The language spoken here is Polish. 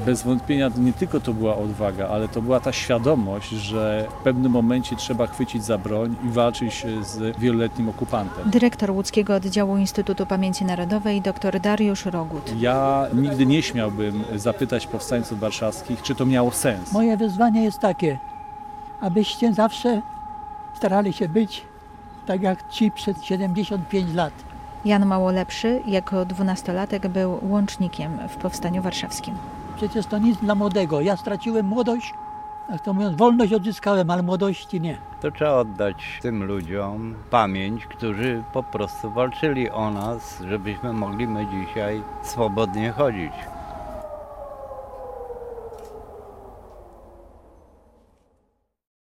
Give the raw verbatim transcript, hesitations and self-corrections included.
Bez wątpienia nie tylko to była odwaga, ale to była ta świadomość, że w pewnym momencie trzeba chwycić za broń i walczyć z wieloletnim okupantem. Dyrektor łódzkiego oddziału Instytutu Pamięci Narodowej dr Dariusz Rogut. Ja nigdy nie śmiałbym zapytać powstańców warszawskich, czy to miało sens. Moje wyzwanie jest takie, abyście zawsze starali się być tak jak ci przed siedemdziesiąt pięć lat. Jan Małolepszy jako dwunastolatek był łącznikiem w Powstaniu Warszawskim. Przecież to nic dla młodego. Ja straciłem młodość, jak to mówiąc, wolność odzyskałem, ale młodości nie. To trzeba oddać tym ludziom pamięć, którzy po prostu walczyli o nas, żebyśmy mogli my dzisiaj swobodnie chodzić.